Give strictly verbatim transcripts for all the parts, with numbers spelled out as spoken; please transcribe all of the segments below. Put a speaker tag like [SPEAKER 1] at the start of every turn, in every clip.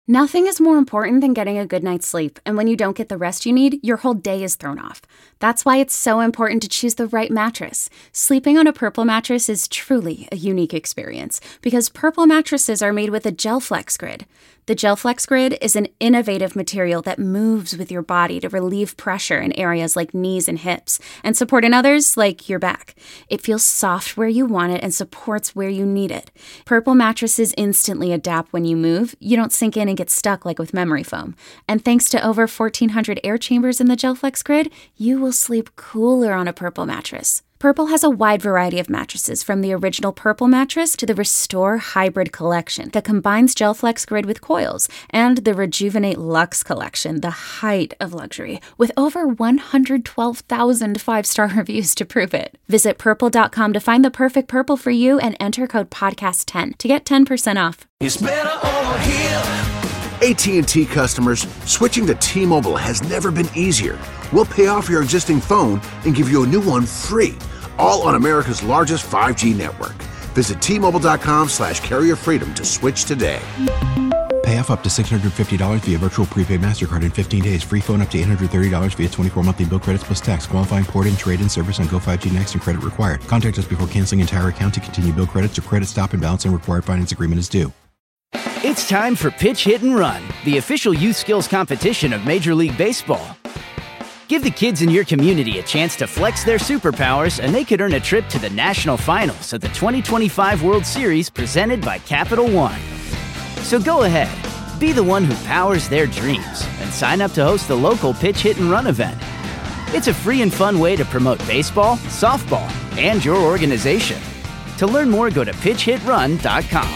[SPEAKER 1] Nothing is more important than getting a good night's sleep, and when you don't get the rest you need, your whole day is thrown off. That's why it's so important to choose the right mattress. Sleeping on a Purple mattress is truly a unique experience, because Purple mattresses are made with a GelFlex Grid. The GelFlex Grid is an innovative material that moves with your body to relieve pressure in areas like knees and hips, and support in others like your back. It feels soft where you want it and supports where you need it. Purple mattresses instantly adapt when you move. You don't sink in and get stuck like with memory foam. And thanks to over fourteen hundred air chambers in the GelFlex Grid, you will sleep cooler on a Purple mattress. Purple has a wide variety of mattresses, from the original Purple mattress to the Restore Hybrid collection that combines GelFlex Grid with coils, and the Rejuvenate Luxe collection, the height of luxury, with over one hundred twelve thousand five-star reviews to prove it. Visit purple dot com to find the perfect Purple for you and enter code podcast ten to get ten percent off.
[SPEAKER 2] It's better over here.
[SPEAKER 3] A T and T customers, switching to T-Mobile has never been easier. We'll pay off your existing phone and give you a new one free, all on America's largest five G network. Visit T Mobile dot com slash carrier freedom to switch today.
[SPEAKER 4] Pay off up to six hundred fifty dollars via virtual prepaid MasterCard in fifteen days. Free phone up to eight hundred thirty dollars via twenty-four monthly bill credits plus tax. Qualifying port and trade-in service on Go five G Next and credit required. Contact us before canceling entire account to continue bill credits or credit stop and balance and required finance agreement is due.
[SPEAKER 5] It's time for Pitch, Hit, and Run, the official youth skills competition of Major League Baseball. Give the kids in your community a chance to flex their superpowers, and they could earn a trip to the national finals of the twenty twenty-five World Series presented by Capital One. So go ahead, be the one who powers their dreams, and sign up to host the local Pitch, Hit, and Run event. It's a free and fun way to promote baseball, softball, and your organization. To learn more, go to pitch hit run dot com.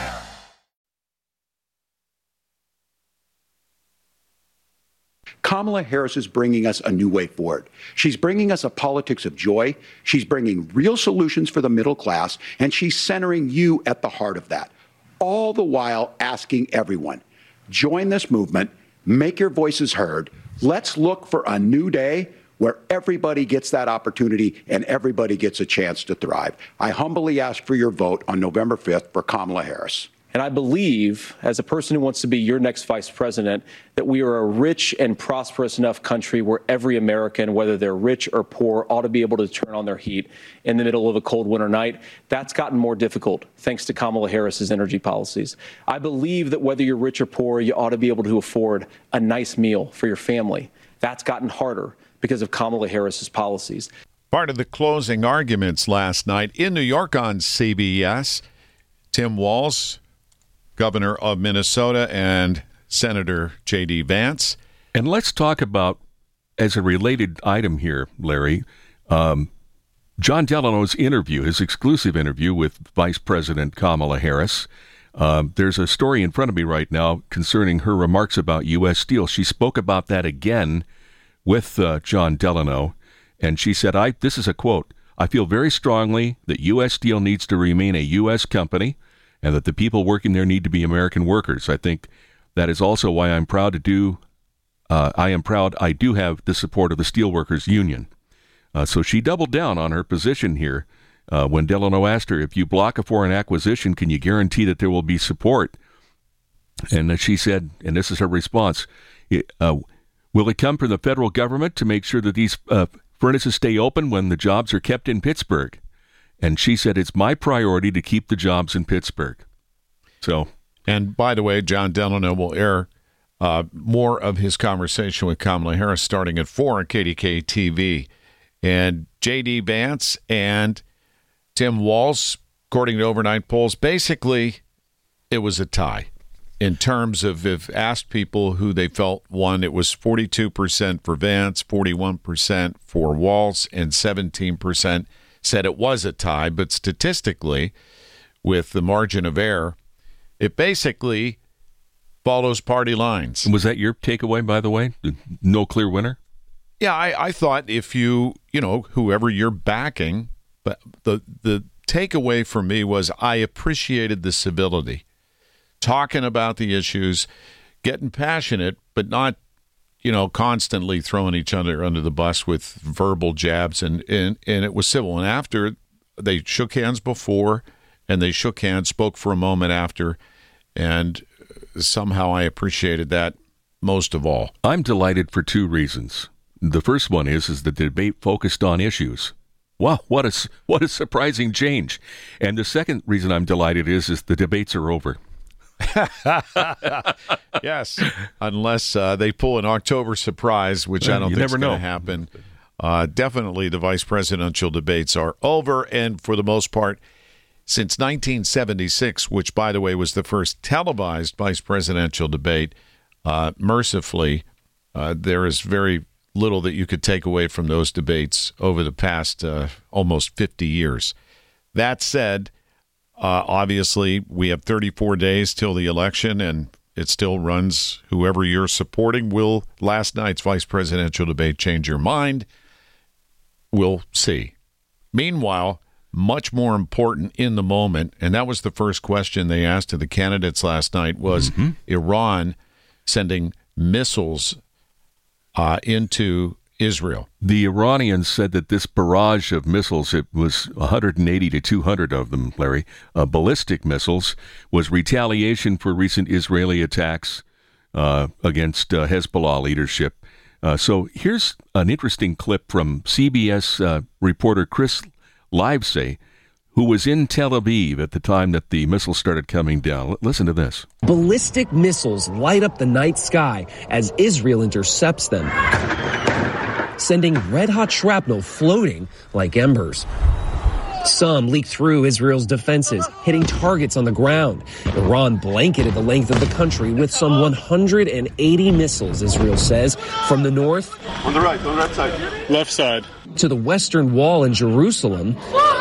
[SPEAKER 6] Kamala Harris is bringing us a new way forward. She's bringing us a politics of joy. She's bringing real solutions for the middle class, and she's centering you at the heart of that. All the while asking everyone, join this movement, make your voices heard. Let's look for a new day where everybody gets that opportunity and everybody gets a chance to thrive. I humbly ask for your vote on November fifth for Kamala Harris.
[SPEAKER 7] And I believe, as a person who wants to be your next vice president, that we are a rich and prosperous enough country where every American, whether they're rich or poor, ought to be able to turn on their heat in the middle of a cold winter night. That's gotten more difficult thanks to Kamala Harris's energy policies. I believe that whether you're rich or poor, you ought to be able to afford a nice meal for your family. That's gotten harder because of Kamala Harris's policies.
[SPEAKER 8] Part of the closing arguments last night in New York on C B S, Tim Walz, Governor of Minnesota, and Senator J D. Vance.
[SPEAKER 9] And let's talk about, as a related item here, Larry, um, John Delano's interview, his exclusive interview with Vice President Kamala Harris. Um, there's a story in front of me right now concerning her remarks about U S. Steel. She spoke about that again with uh, John Delano, and she said, "I this is a quote, I feel very strongly that U S. Steel needs to remain a U S company, and that the people working there need to be American workers. I think that is also why I'm proud to do, uh, I am proud I do have the support of the Steelworkers Union." Uh, so she doubled down on her position here uh, when Delano asked her, if you block a foreign acquisition, can you guarantee that there will be support? And she said, and this is her response, uh, will it come from the federal government to make sure that these uh, furnaces stay open when the jobs are kept in Pittsburgh? And she said, it's my priority to keep the jobs in Pittsburgh. So,
[SPEAKER 8] and by the way, John Delano will air uh, more of his conversation with Kamala Harris starting at four on K D K T V. And J D. Vance and Tim Walz, according to overnight polls, basically it was a tie. In terms of if asked people who they felt won, it was forty-two percent for Vance, forty-one percent for Walz, and seventeen percent said it was a tie, but statistically, with the margin of error, it basically follows party lines.
[SPEAKER 9] Was that your takeaway, by the way? No clear winner?
[SPEAKER 8] Yeah, I, I thought if you, you know, whoever you're backing, but the the takeaway for me was I appreciated the civility, talking about the issues, getting passionate, but not, you know, constantly throwing each other under the bus with verbal jabs, and, and, and it was civil. And after, they shook hands before, and they shook hands, spoke for a moment after, and somehow I appreciated that most of all.
[SPEAKER 9] I'm delighted for two reasons. The first one is, is the debate focused on issues. Wow, what a, what a surprising change. And the second reason I'm delighted is, is the debates are over.
[SPEAKER 8] Yes, unless uh, they pull an October surprise, which
[SPEAKER 9] Well,
[SPEAKER 8] I don't
[SPEAKER 9] you
[SPEAKER 8] think is
[SPEAKER 9] never
[SPEAKER 8] going
[SPEAKER 9] know.
[SPEAKER 8] to happen. Uh, definitely the vice presidential debates are over, and for the most part, since nineteen seventy-six, which, by the way, was the first televised vice presidential debate, uh, mercifully, uh, there is very little that you could take away from those debates over the past uh, almost fifty years. That said, uh, obviously, we have thirty-four days till the election, and it still runs. Whoever you're supporting, will last night's vice presidential debate change your mind? We'll see. Meanwhile, much more important in the moment, and that was the first question they asked to the candidates last night, was mm-hmm. Iran sending missiles uh, into Israel.
[SPEAKER 9] The Iranians said that this barrage of missiles, it was one hundred eighty to two hundred of them, Larry, uh, ballistic missiles, was retaliation for recent Israeli attacks uh, against uh, Hezbollah leadership. Uh, so here's an interesting clip from C B S uh, reporter Chris Livesay, who was in Tel Aviv at the time that the missiles started coming down. L- listen to this.
[SPEAKER 10] Ballistic missiles light up the night sky as Israel intercepts them, sending red-hot shrapnel floating like embers. Some leaked through Israel's defenses, hitting targets on the ground. Iran blanketed the length of the country with some one hundred eighty missiles, Israel says, from the north
[SPEAKER 11] on the right, on the right side, left side,
[SPEAKER 10] to the Western Wall in Jerusalem,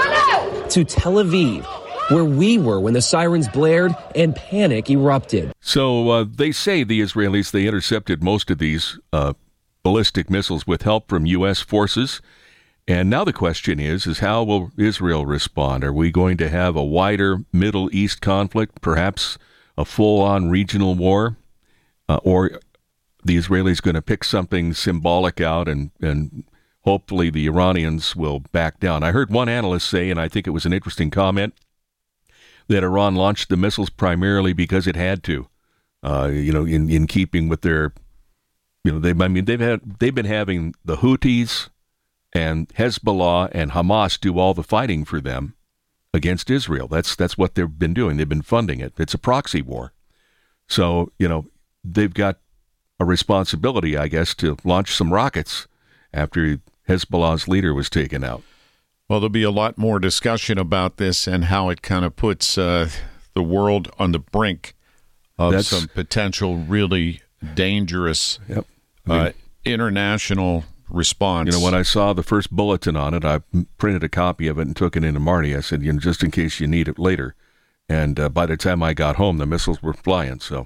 [SPEAKER 10] to Tel Aviv, where we were when the sirens blared and panic erupted.
[SPEAKER 9] So uh, they say, the Israelis, they intercepted most of these uh, ballistic missiles with help from U S forces. And now the question is, is how will Israel respond? Are we going to have a wider Middle East conflict, perhaps a full-on regional war? Uh, or the Israelis going to pick something symbolic out and, and hopefully the Iranians will back down? I heard one analyst say, and I think it was an interesting comment, that Iran launched the missiles primarily because it had to, uh, you know, in, in keeping with their, you know, they, I mean, they've had, they've been having the Houthis and Hezbollah and Hamas do all the fighting for them against Israel. That's that's what they've been doing. They've been funding it. It's a proxy war. So, you know, they've got a responsibility, I guess, to launch some rockets after Hezbollah's leader was taken out.
[SPEAKER 8] Well, there'll be a lot more discussion about this and how it kind of puts uh, the world on the brink of
[SPEAKER 9] That's,
[SPEAKER 8] some potential really dangerous
[SPEAKER 9] yep. I mean,
[SPEAKER 8] uh, international response.
[SPEAKER 9] You know, when I saw the first bulletin on it, I printed a copy of it and took it into Marty. I said, you know, just in case you need it later. And uh, by the time I got home, the missiles were flying. So,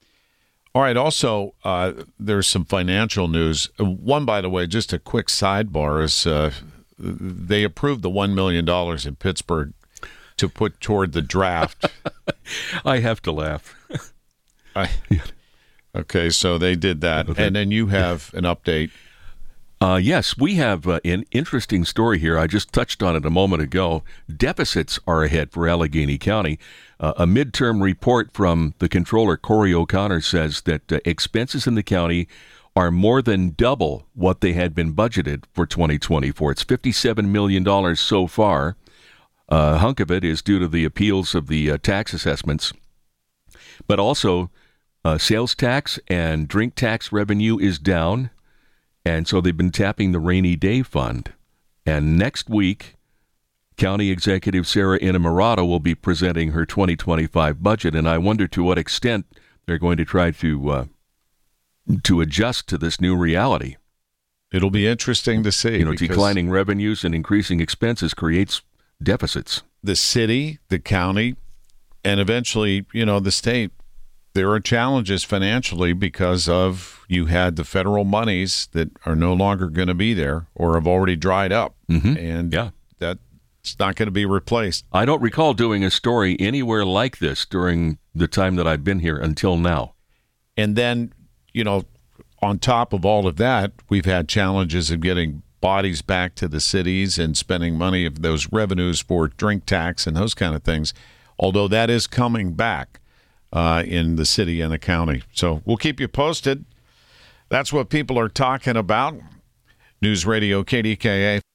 [SPEAKER 8] all right. Also, uh, there's some financial news. One, by the way, just a quick sidebar is uh, they approved the one million dollars in Pittsburgh to put toward the draft.
[SPEAKER 9] I have to laugh.
[SPEAKER 8] I, okay, so they did that, okay. And then you have an update.
[SPEAKER 9] Uh, yes, we have uh, an interesting story here. I just touched on it a moment ago. Deficits are ahead for Allegheny County. Uh, a midterm report from the controller, Corey O'Connor, says that uh, expenses in the county are more than double what they had been budgeted for twenty twenty-four. It's fifty-seven million dollars so far. Uh, a hunk of it is due to the appeals of the uh, tax assessments. But also, uh, sales tax and drink tax revenue is down. And so they've been tapping the rainy day fund. And next week, County Executive Sarah Innamorato will be presenting her twenty twenty-five budget. And I wonder to what extent they're going to try to uh, to adjust to this new reality.
[SPEAKER 8] It'll be interesting to see.
[SPEAKER 9] You know, declining revenues and increasing expenses creates deficits.
[SPEAKER 8] The city, the county, and eventually, you know, the state, there are challenges financially because of you had the federal monies that are no longer going to be there or have already dried up.
[SPEAKER 9] Mm-hmm.
[SPEAKER 8] And
[SPEAKER 9] yeah.
[SPEAKER 8] that's not going to be replaced.
[SPEAKER 9] I don't recall doing a story anywhere like this during the time that I've been here until now.
[SPEAKER 8] And then, you know, on top of all of that, we've had challenges of getting bodies back to the cities and spending money of those revenues for drink tax and those kind of things. Although that is coming back, uh, in the city and the county. So we'll keep you posted. That's what people are talking about. News Radio K D K A.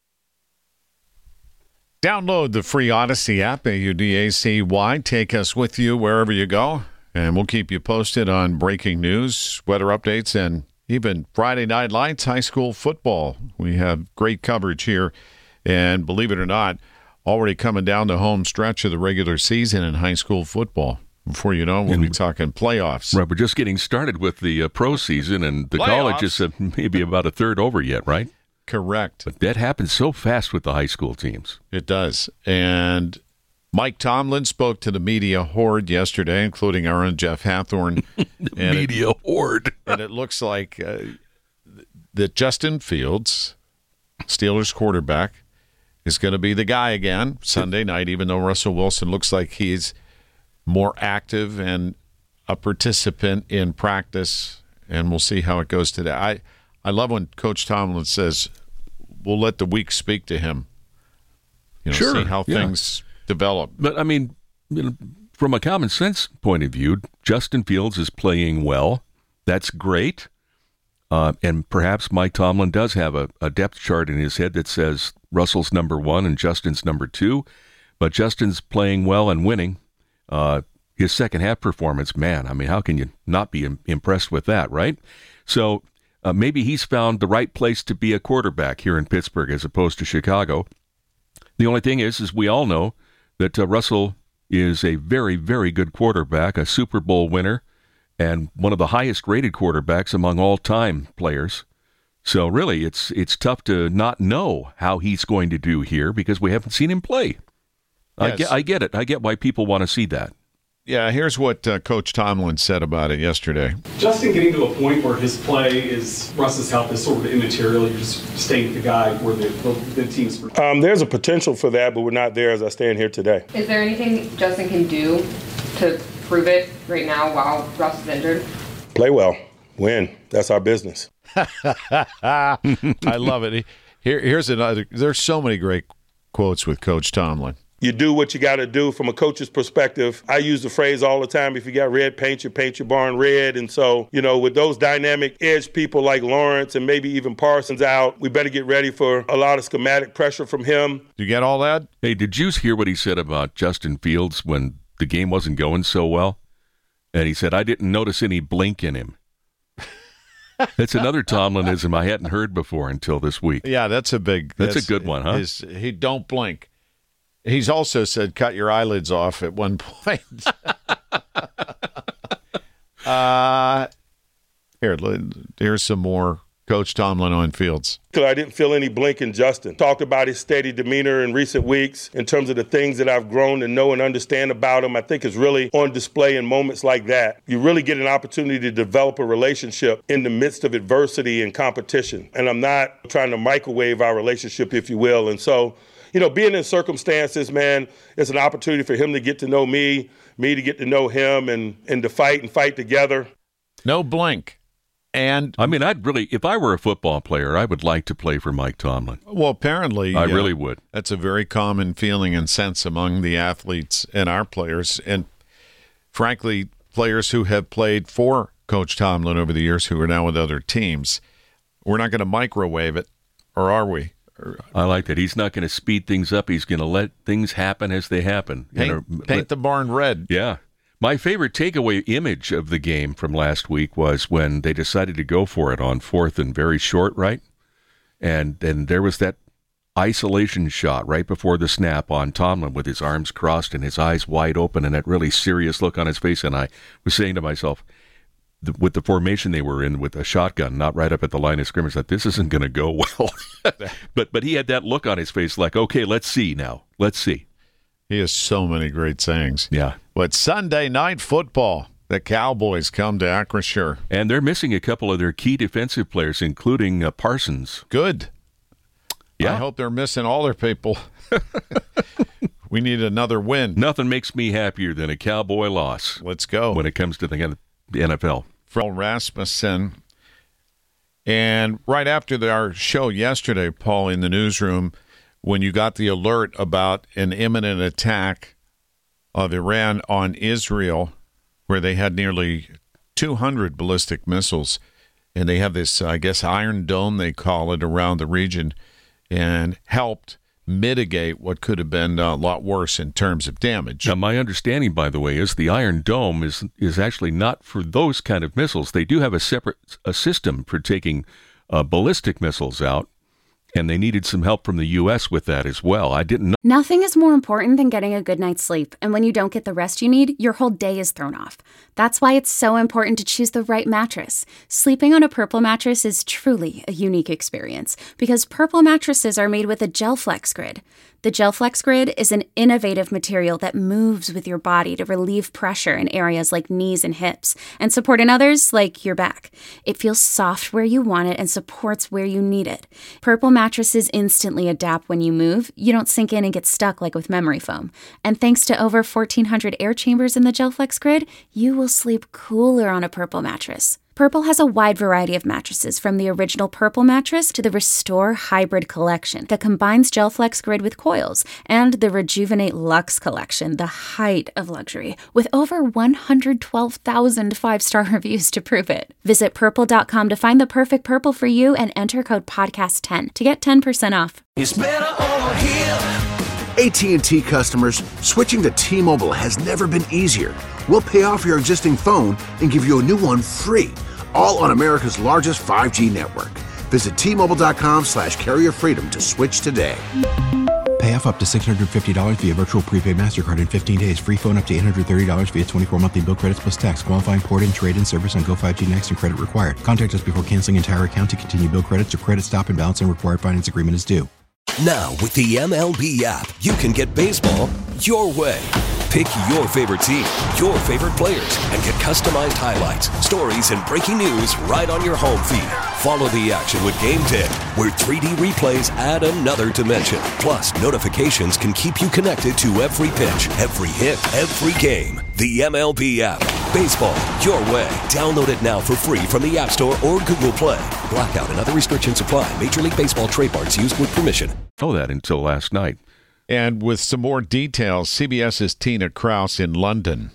[SPEAKER 8] Download the free Odyssey app, A U D A C Y. Take us with you wherever you go, and we'll keep you posted on breaking news, weather updates, and even Friday Night Lights high school football. We have great coverage here, and believe it or not, already coming down the home stretch of the regular season in high school football. Before you know, we'll and, be talking playoffs.
[SPEAKER 9] Right, we're just getting started with the uh, pro season, and the
[SPEAKER 8] playoffs.
[SPEAKER 9] College is uh, maybe about a third over yet, right?
[SPEAKER 8] Correct.
[SPEAKER 9] But that happens so fast with the high school teams.
[SPEAKER 8] It does. And Mike Tomlin spoke to the media horde yesterday, including our own Jeff Hathorn.
[SPEAKER 9] the
[SPEAKER 8] and
[SPEAKER 9] media
[SPEAKER 8] it,
[SPEAKER 9] horde.
[SPEAKER 8] And it looks like uh, that Justin Fields, Steelers quarterback, is going to be the guy again Sunday night, even though Russell Wilson looks like he's more active and a participant in practice, and we'll see how it goes today. I, I love when Coach Tomlin says, we'll let the week speak to him. You know,
[SPEAKER 9] sure,
[SPEAKER 8] see how
[SPEAKER 9] yeah.
[SPEAKER 8] things develop.
[SPEAKER 9] But, I mean, you know, from a common sense point of view, Justin Fields is playing well. That's great. Uh, and perhaps Mike Tomlin does have a, a depth chart in his head that says Russell's number one and Justin's number two. But Justin's playing well and winning. Uh, his second half performance, man, I mean, how can you not be im- impressed with that, right? So uh, maybe he's found the right place to be a quarterback here in Pittsburgh as opposed to Chicago. The only thing is, is we all know that uh, Russell is a very, very good quarterback, a Super Bowl winner, and one of the highest rated quarterbacks among all-time players. So really, it's it's tough to not know how he's going to do here because we haven't seen him play. Yes. I get, I get it. I get why people want to see that.
[SPEAKER 8] Yeah, here's what uh, Coach Tomlin said about it yesterday.
[SPEAKER 12] Justin getting to a point where his play is, Russ's health is sort of immaterial. You're just staying with the guy where the, the, the team's.
[SPEAKER 11] Um, there's a potential for that, but we're not there as I stand here today.
[SPEAKER 13] Is there anything Justin can do to prove it right now while Russ is injured?
[SPEAKER 11] Play well, win. That's our business.
[SPEAKER 8] I love it. Here, here's another. There's so many great quotes with Coach Tomlin.
[SPEAKER 11] You do what you got to do from a coach's perspective. I use the phrase all the time, if you got red paint, you paint your barn red. And so, you know, with those dynamic edge people like Lawrence and maybe even Parsons out, we better get ready for a lot of schematic pressure from him.
[SPEAKER 8] You get all that?
[SPEAKER 9] Hey, did you hear what he said about Justin Fields when the game wasn't going so well? And he said, I didn't notice any blink in him. That's another Tomlinism I hadn't heard before until this week.
[SPEAKER 8] Yeah, that's a big.
[SPEAKER 9] That's, that's a good one, huh?
[SPEAKER 8] His, he don't blink. He's also said, cut your eyelids off at one point. uh, here, here's some more Coach Tomlin on Fields.
[SPEAKER 11] I didn't feel any blink in Justin. Talked about his steady demeanor in recent weeks in terms of the things that I've grown to know and understand about him. I think is really on display in moments like that. You really get an opportunity to develop a relationship in the midst of adversity and competition. And I'm not trying to microwave our relationship, if you will. And so, you know, being in circumstances, man, it's an opportunity for him to get to know me, me to get to know him, and, and to fight and fight together.
[SPEAKER 8] No blink. And
[SPEAKER 9] I mean, I'd really, if I were a football player, I would like to play for Mike Tomlin.
[SPEAKER 8] Well, apparently,
[SPEAKER 9] I
[SPEAKER 8] uh,
[SPEAKER 9] really would.
[SPEAKER 8] That's a very common feeling and sense among the athletes and our players. And frankly, players who have played for Coach Tomlin over the years who are now with other teams. We're not going to microwave it, or are we?
[SPEAKER 9] I like that. He's not going to speed things up. He's going to let things happen as they happen.
[SPEAKER 8] Paint,
[SPEAKER 9] you know,
[SPEAKER 8] paint the barn red.
[SPEAKER 9] Yeah. My favorite takeaway image of the game from last week was when they decided to go for it on fourth and very short, right? And and there was that isolation shot right before the snap on Tomlin with his arms crossed and his eyes wide open and that really serious look on his face. And I was saying to myself, the, with the formation they were in with a shotgun, not right up at the line of scrimmage, that this isn't going to go well. but but he had that look on his face like, okay, let's see now. Let's see.
[SPEAKER 8] He has so many great sayings.
[SPEAKER 9] Yeah.
[SPEAKER 8] But Sunday night football, the Cowboys come to Acrisure.
[SPEAKER 9] And they're missing a couple of their key defensive players, including uh, Parsons.
[SPEAKER 8] Good.
[SPEAKER 9] Yeah.
[SPEAKER 8] I hope they're missing all their people. We need another win.
[SPEAKER 9] Nothing makes me happier than a Cowboy loss.
[SPEAKER 8] Let's go.
[SPEAKER 9] When it comes to the N F L.
[SPEAKER 8] Phil Rasmussen. And right after the, our show yesterday, Paul, in the newsroom, when you got the alert about an imminent attack of Iran on Israel, where they had nearly two hundred ballistic missiles. And they have this, I guess, Iron Dome, they call it, around the region, and helped mitigate what could have been a lot worse in terms of damage.
[SPEAKER 9] Now, my understanding, by the way, is the Iron Dome is is actually not for those kind of missiles. They do have a separate a system for taking uh, ballistic missiles out, and they needed some help from the U S with that as well. I didn't know.
[SPEAKER 1] Nothing is more important than getting a good night's sleep, and when you don't get the rest you need, your whole day is thrown off. That's why it's so important to choose the right mattress. Sleeping on a Purple mattress is truly a unique experience because Purple mattresses are made with a GelFlex Grid. The GelFlex Grid is an innovative material that moves with your body to relieve pressure in areas like knees and hips and support in others like your back. It feels soft where you want it and supports where you need it. Purple mattresses instantly adapt when you move. You don't sink in and get stuck like with memory foam. And thanks to over fourteen hundred air chambers in the GelFlex Grid, you will sleep cooler on a Purple mattress. Purple has a wide variety of mattresses, from the original Purple mattress to the Restore Hybrid collection that combines GelFlex Grid with coils, and the Rejuvenate Luxe collection, the height of luxury, with over one hundred twelve thousand five-star reviews to prove it. Visit purple dot com to find the perfect Purple for you and enter code podcast ten to get ten percent off.
[SPEAKER 2] It's better over here.
[SPEAKER 3] A T and T customers, switching to T-Mobile has never been easier. We'll pay off your existing phone and give you a new one free, all on America's largest five G network. Visit T Mobile dot com slash carrier freedom to switch today.
[SPEAKER 4] Pay off up to six hundred fifty dollars via virtual prepaid MasterCard in fifteen days. Free phone up to eight hundred thirty dollars via twenty-four monthly bill credits plus tax. Qualifying port and trade-in service on Go five G Next and credit required. Contact us before canceling entire account to continue bill credits or credit stop and balance and required finance agreement is due.
[SPEAKER 14] Now, with the M L B app, you can get baseball your way. Pick your favorite team, your favorite players, and get customized highlights, stories, and breaking news right on your home feed. Follow the action with Game Day, where three D replays add another dimension. Plus, notifications can keep you connected to every pitch, every hit, every game. The M L B app. Baseball your way. Download it now for free from the App Store or Google Play. Blackout and other restrictions apply. Major League Baseball trademarks used with permission.
[SPEAKER 9] Know that until last night.
[SPEAKER 8] And with some more details, CBS's Tina Kraus in London.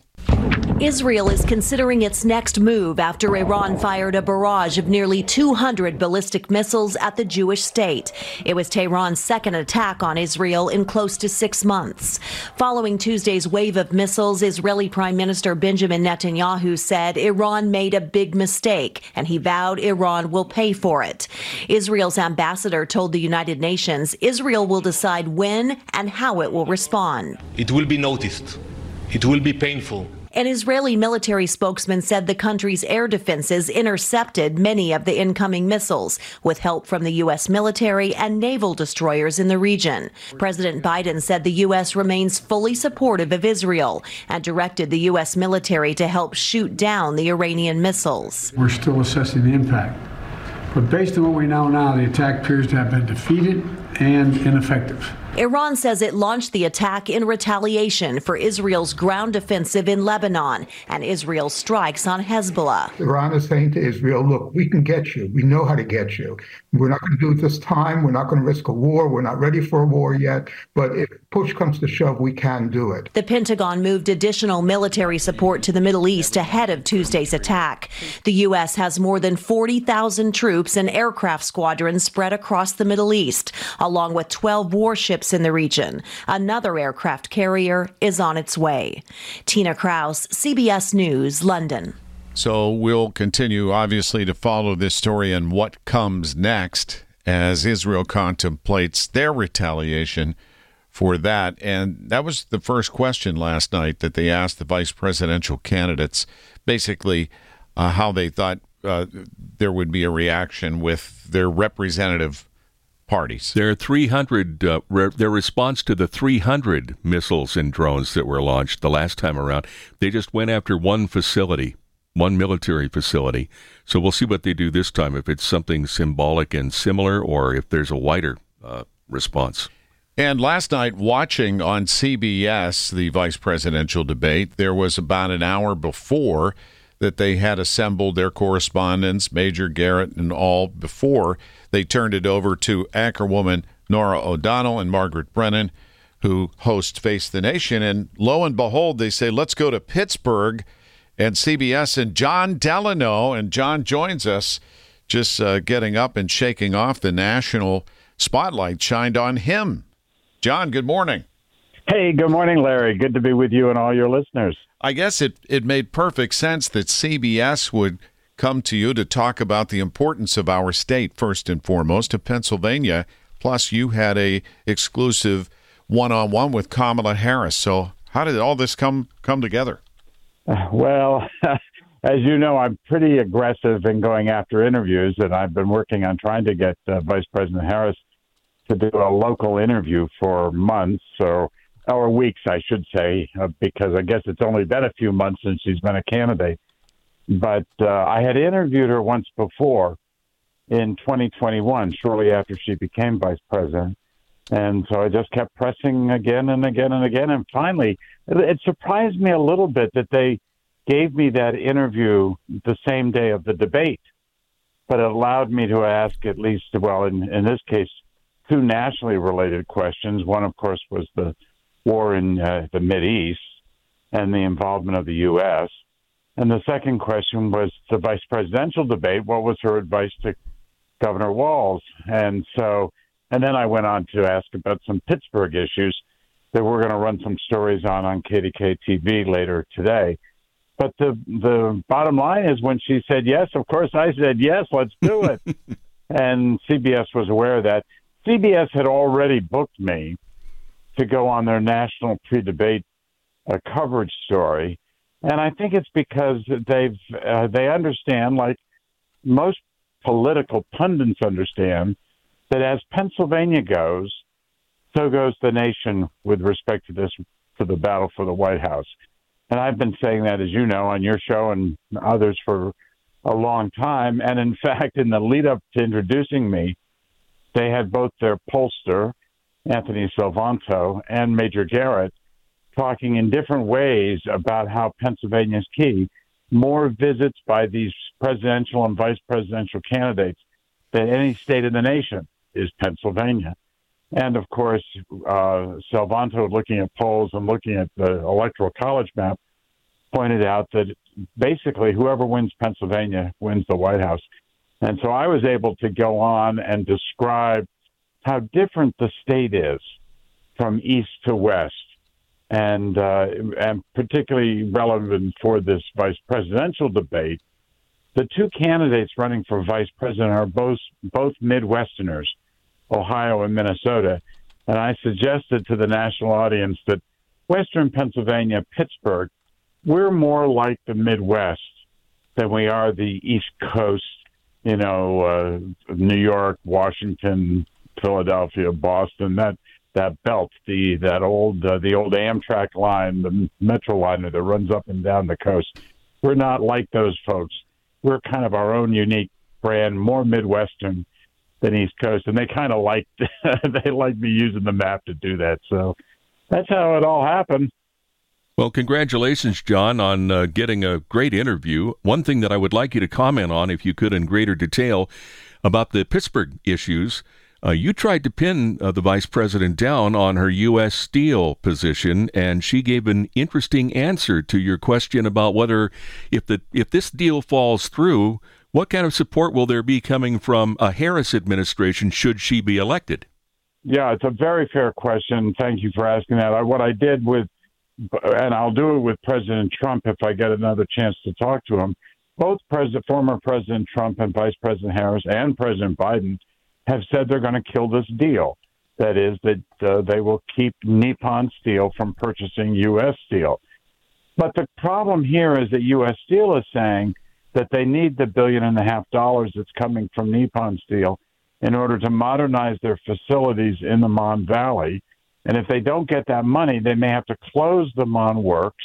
[SPEAKER 15] Israel is considering its next move after Iran fired a barrage of nearly two hundred ballistic missiles at the Jewish state. It was Tehran's second attack on Israel in close to six months. Following Tuesday's wave of missiles, Israeli Prime Minister Benjamin Netanyahu said Iran made a big mistake, and he vowed Iran will pay for it. Israel's ambassador told the United Nations Israel will decide when and how it will respond.
[SPEAKER 16] It will be noticed. It will be painful.
[SPEAKER 15] An Israeli military spokesman said the country's air defenses intercepted many of the incoming missiles, with help from the U S military and naval destroyers in the region. President Biden said the U S remains fully supportive of Israel and directed the U S military to help shoot down the Iranian missiles.
[SPEAKER 17] We're still assessing the impact. But based on what we know now, the attack appears to have been defeated and ineffective.
[SPEAKER 15] Iran says it launched the attack in retaliation for Israel's ground offensive in Lebanon and Israel's strikes on Hezbollah.
[SPEAKER 18] Iran is saying to Israel, look, we can get you. We know how to get you. We're not going to do it this time. We're not going to risk a war. We're not ready for a war yet. But if push comes to shove, we can do it.
[SPEAKER 15] The Pentagon moved additional military support to the Middle East ahead of Tuesday's attack. The U S has more than forty thousand troops and aircraft squadrons spread across the Middle East, along with twelve warships in the region. Another aircraft carrier is on its way. Tina Kraus, C B S News, London.
[SPEAKER 8] So we'll continue, obviously, to follow this story and what comes next as Israel contemplates their retaliation for that. And that was the first question last night that they asked the vice presidential candidates, basically uh, how they thought uh, there would be a reaction with their representative parties.
[SPEAKER 9] Their three hundred, uh, re- their response to the three hundred missiles and drones that were launched the last time around, they just went after one facility, one military facility. So we'll see what they do this time, if it's something symbolic and similar or if there's a wider uh, response.
[SPEAKER 8] And last night, watching on C B S the vice presidential debate, there was about an hour before that they had assembled their correspondents, Major Garrett and all, before they turned it over to anchorwoman Nora O'Donnell and Margaret Brennan, who host Face the Nation. And lo and behold, they say, let's go to Pittsburgh and C B S, and John Delano. And John joins us, just uh, getting up and shaking off the national spotlight shined on him. John, good morning.
[SPEAKER 19] Hey, good morning, Larry. Good to be with you and all your listeners.
[SPEAKER 8] I guess it, it made perfect sense that C B S would come to you to talk about the importance of our state, first and foremost, of Pennsylvania. Plus, you had a exclusive one-on-one with Kamala Harris. So how did all this come come together?
[SPEAKER 19] Well, as you know, I'm pretty aggressive in going after interviews, and I've been working on trying to get uh, Vice President Harris to do a local interview for months, or, or weeks, I should say, uh, because I guess it's only been a few months since she's been a candidate. But uh, I had interviewed her once before in twenty twenty-one, shortly after she became vice president. And so I just kept pressing again and again and again. And finally, it, it surprised me a little bit that they gave me that interview the same day of the debate. But it allowed me to ask at least, well, in, in this case, two nationally related questions. One, of course, was the war in uh, the Mideast and the involvement of the U S And the second question was the vice presidential debate. What was her advice to Governor Walz? And so, and then I went on to ask about some Pittsburgh issues that we're going to run some stories on on K D K T V later today. But the the bottom line is, when she said yes, of course I said yes, let's do it. And C B S was aware of that. C B S had already booked me to go on their national pre-debate uh, coverage story. And I think it's because they've uh, they understand, like most political pundits understand, that as Pennsylvania goes, so goes the nation with respect to this, to the battle for the White House. And I've been saying that, as you know, on your show and others for a long time. And in fact, in the lead up to introducing me, they had both their pollster, Anthony Salvanto, and Major Garrett talking in different ways about how Pennsylvania's key. More visits by these presidential and vice presidential candidates than any state in the nation is Pennsylvania. And, of course, uh, Salvanto, looking at polls and looking at the Electoral College map, pointed out that basically whoever wins Pennsylvania wins the White House. And so I was able to go on and describe how different the state is from east to west. And uh, and particularly relevant for this vice presidential debate, the two candidates running for vice president are both both Midwesterners, Ohio and Minnesota. And I suggested to the national audience that Western Pennsylvania, Pittsburgh, we're more like the Midwest than we are the East Coast, you know, uh, New York, Washington, Philadelphia, Boston, that that belt, the that old uh, the old Amtrak line, the Metro liner that runs up and down the coast. We're not like those folks. We're kind of our own unique brand, more Midwestern than East Coast, and they kind of like they like me using the map to do that. So that's how it all happened.
[SPEAKER 9] Well, congratulations, John, on uh, getting a great interview. One thing that I would like you to comment on, if you could, in greater detail, about the Pittsburgh issues. Uh, you tried to pin uh, the vice president down on her U S Steel position, and she gave an interesting answer to your question about whether, if the if this deal falls through, what kind of support will there be coming from a Harris administration should she be elected?
[SPEAKER 19] Yeah, it's a very fair question. Thank you for asking that. I, what I did with, and I'll do it with President Trump if I get another chance to talk to him, both President, former President Trump and Vice President Harris and President Biden have said they're going to kill this deal. That is, that uh, they will keep Nippon Steel from purchasing U S Steel. But the problem here is that U S Steel is saying that they need the billion and a half dollars that's coming from Nippon Steel in order to modernize their facilities in the Mon Valley. And if they don't get that money, they may have to close the Mon Works.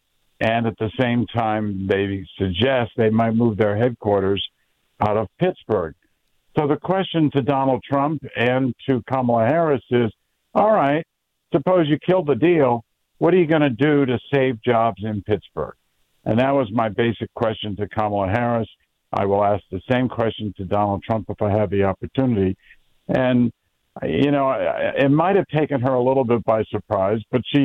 [SPEAKER 19] And at the same time, they suggest they might move their headquarters out of Pittsburgh. So the question to Donald Trump and to Kamala Harris is, all right, suppose you kill the deal, what are you going to do to save jobs in Pittsburgh? And that was my basic question to Kamala Harris. I will ask the same question to Donald Trump if I have the opportunity. And, you know, it might have taken her a little bit by surprise, but she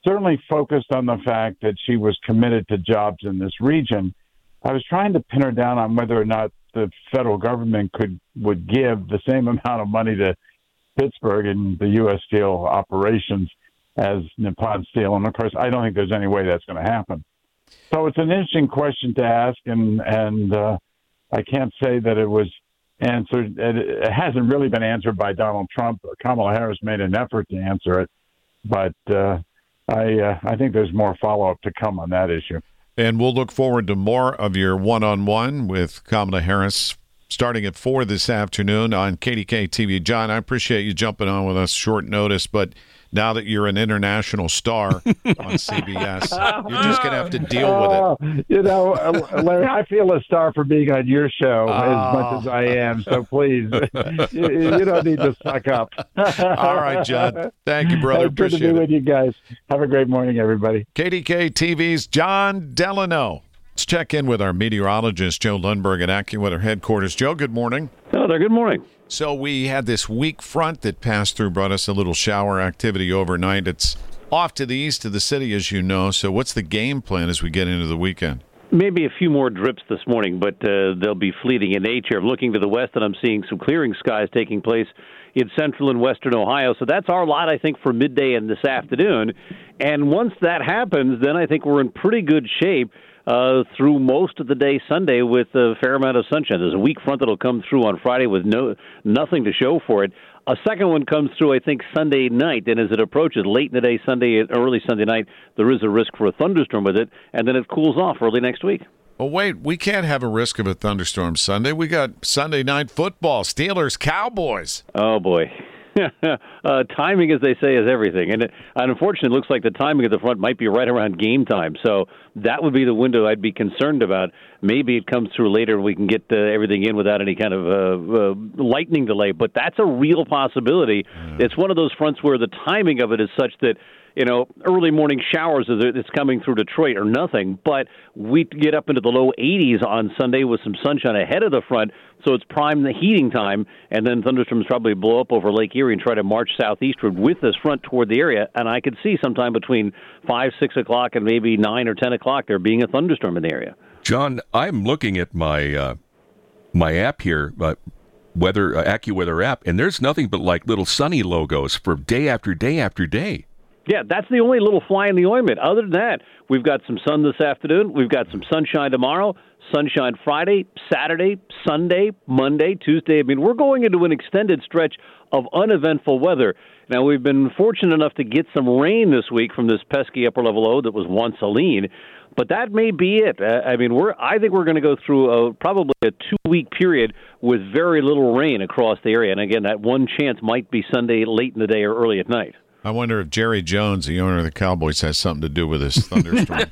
[SPEAKER 19] certainly focused on the fact that she was committed to jobs in this region. I was trying to pin her down on whether or not the federal government could would give the same amount of money to Pittsburgh and the U S Steel operations as Nippon Steel. And, of course, I don't think there's any way that's going to happen. So it's an interesting question to ask, and, and uh, I can't say that it was answered. It, it hasn't really been answered by Donald Trump. Kamala Harris made an effort to answer it, but uh, I, uh, I think there's more follow-up to come on that issue.
[SPEAKER 8] And we'll look forward to more of your one-on-one with Kamala Harris starting at four this afternoon on K D K T V. John, I appreciate you jumping on with us short notice, but now that you're an international star on C B S, you're just going to have to deal with it.
[SPEAKER 19] Uh, you know, Larry, I feel a star for being on your show oh. as much as I am, so please, you, you don't need to suck up.
[SPEAKER 8] All right, John. Thank you, brother.
[SPEAKER 19] Good
[SPEAKER 8] appreciate
[SPEAKER 19] to be
[SPEAKER 8] it.
[SPEAKER 19] with you guys. Have a great morning, everybody.
[SPEAKER 8] K D K T V's John Delano. Let's check in with our meteorologist, Joe Lundberg at AccuWeather headquarters. Joe, good morning.
[SPEAKER 20] Hello there. Good morning.
[SPEAKER 8] So we had this weak front that passed through, brought us a little shower activity overnight. It's off to the east of the city, as you know. So what's the game plan as we get into the weekend?
[SPEAKER 20] Maybe a few more drips this morning, but uh, they'll be fleeting in nature. I'm looking to the west, and I'm seeing some clearing skies taking place in central and western Ohio. So that's our lot, I think, for midday and this afternoon. And once that happens, then I think we're in pretty good shape Uh, through most of the day Sunday with a fair amount of sunshine. There's a weak front that'll come through on Friday with no nothing to show for it. A second one comes through, I think, Sunday night, and as it approaches late in the day, Sunday, early Sunday night, there is a risk for a thunderstorm with it, and then it cools off early next week.
[SPEAKER 8] Well, wait, we can't have a risk of a thunderstorm Sunday. We got Sunday night football, Steelers, Cowboys.
[SPEAKER 20] Oh, boy. uh, timing, as they say, is everything. And, it, and unfortunately, it looks like the timing of the front might be right around game time. So that would be the window I'd be concerned about. Maybe it comes through later and we can get uh, everything in without any kind of uh, uh, lightning delay. But that's a real possibility. Mm. It's one of those fronts where the timing of it is such that, you know, early morning showers that's coming through Detroit are nothing, but we get up into the low eighties on Sunday with some sunshine ahead of the front, so it's prime the heating time, and then thunderstorms probably blow up over Lake Erie and try to march southeastward with this front toward the area, and I could see sometime between five, six o'clock and maybe nine or ten o'clock there being a thunderstorm in the area.
[SPEAKER 9] John, I'm looking at my uh, my app here, uh, weather uh, AccuWeather app, and there's nothing but like little sunny logos for day after day after day.
[SPEAKER 20] Yeah, that's the only little fly in the ointment. Other than that, we've got some sun this afternoon. We've got some sunshine tomorrow, sunshine Friday, Saturday, Sunday, Monday, Tuesday. I mean, we're going into an extended stretch of uneventful weather. Now, we've been fortunate enough to get some rain this week from this pesky upper-level low that was once Helene, but that may be it. I mean, we're I think we're going to go through a, probably a two-week period with very little rain across the area. And, again, that one chance might be Sunday late in the day or early at night.
[SPEAKER 8] I wonder if Jerry Jones, the owner of the Cowboys, has something to do with this thunderstorm.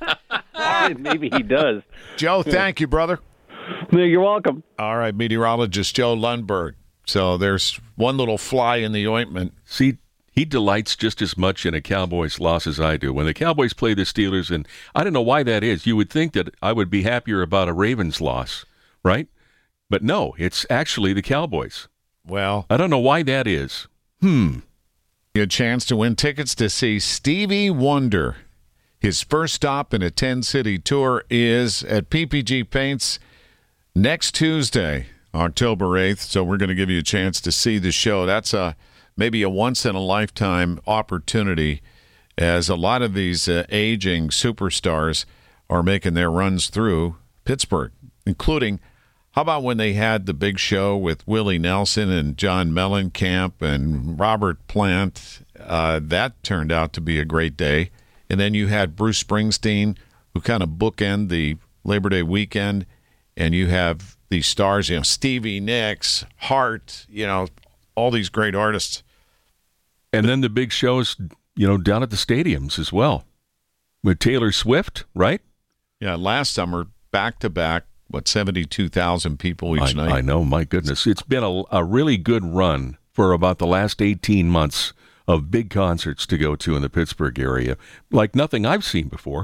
[SPEAKER 20] Maybe he does.
[SPEAKER 8] Joe, thank you, brother.
[SPEAKER 20] You're welcome.
[SPEAKER 8] All right, meteorologist Joe Lundberg. So there's one little fly in the ointment.
[SPEAKER 9] See, he delights just as much in a Cowboys loss as I do. When the Cowboys play the Steelers, and I don't know why that is. You would think that I would be happier about a Ravens loss, right? But no, it's actually the Cowboys.
[SPEAKER 8] Well,
[SPEAKER 9] I don't know why that is. Hmm.
[SPEAKER 8] A chance to win tickets to see Stevie Wonder. His first stop in a ten-city tour is at P P G Paints next Tuesday, October eighth. So we're going to give you a chance to see the show. That's a maybe a once-in-a-lifetime opportunity, as a lot of these uh, aging superstars are making their runs through Pittsburgh, including, how about when they had the big show with Willie Nelson and John Mellencamp and Robert Plant? Uh, that turned out to be a great day. And then you had Bruce Springsteen, who kind of bookend the Labor Day weekend. And you have these stars, you know, Stevie Nicks, Hart, you know, all these great artists.
[SPEAKER 9] And then the big shows, you know, down at the stadiums as well. With Taylor Swift, right?
[SPEAKER 8] Yeah, last summer, back-to-back, what, seventy-two thousand people each
[SPEAKER 9] I,
[SPEAKER 8] night?
[SPEAKER 9] I know, my goodness. It's been a, a really good run for about the last eighteen months of big concerts to go to in the Pittsburgh area, like nothing I've seen before.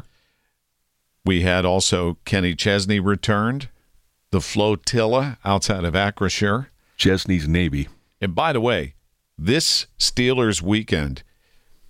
[SPEAKER 8] We had also Kenny Chesney returned, the Flotilla outside of Acrisure.
[SPEAKER 9] Chesney's Navy.
[SPEAKER 8] And by the way, this Steelers weekend,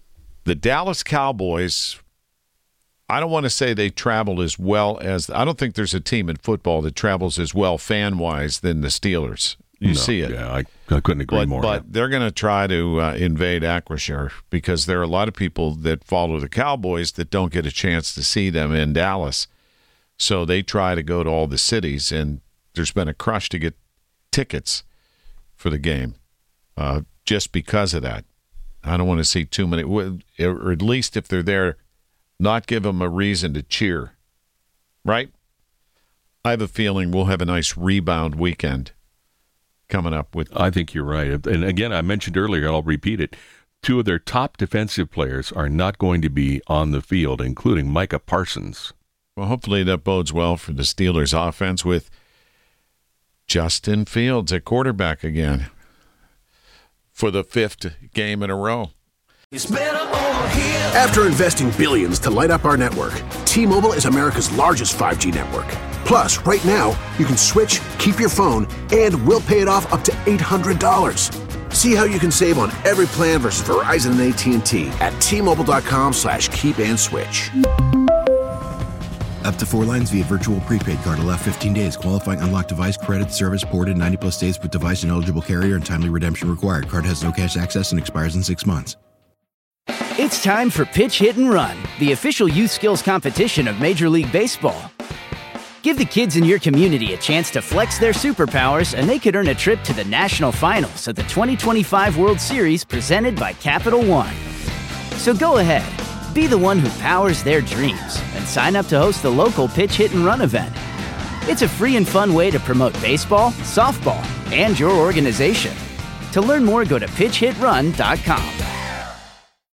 [SPEAKER 8] the Dallas Cowboys, I don't want to say they traveled as well as – I don't think there's a team in football that travels as well fan-wise than the Steelers. You
[SPEAKER 9] no,
[SPEAKER 8] see it.
[SPEAKER 9] Yeah, I, I couldn't agree
[SPEAKER 8] but,
[SPEAKER 9] more.
[SPEAKER 8] But yeah. They're going to try to uh, invade Acrisure because there are a lot of people that follow the Cowboys that don't get a chance to see them in Dallas. So they try to go to all the cities, and there's been a crush to get tickets for the game uh, just because of that. I don't want to see too many, or at least if they're there, not give them a reason to cheer, right? I have a feeling we'll have a nice rebound weekend coming up with.
[SPEAKER 9] I think you're right. And again, I mentioned earlier, I'll repeat it. Two of their top defensive players are not going to be on the field, including Micah Parsons.
[SPEAKER 8] Well, hopefully that bodes well for the Steelers offense with Justin Fields at quarterback again for the fifth game in a row.
[SPEAKER 2] It's better over here.
[SPEAKER 3] After investing billions to light up our network, T-Mobile is America's largest five G network. Plus, right now, you can switch, keep your phone, and we'll pay it off up to eight hundred dollars. See how you can save on every plan versus Verizon and A T and T at T-Mobile.com slash keep and switch.
[SPEAKER 4] Up to four lines via virtual prepaid card. Allow fifteen days. Qualifying unlocked device credit service ported ninety plus days with device and eligible carrier and timely redemption required. Card has no cash access and expires in six months.
[SPEAKER 5] It's time for Pitch Hit and Run, the official youth skills competition of Major League Baseball. Give the kids in your community a chance to flex their superpowers, and they could earn a trip to the national finals at the twenty twenty-five World Series presented by Capital One. So go ahead, be the one who powers their dreams, and sign up to host the local Pitch Hit and Run event. It's a free and fun way to promote baseball, softball, and your organization. To learn more, go to pitch hit run dot com.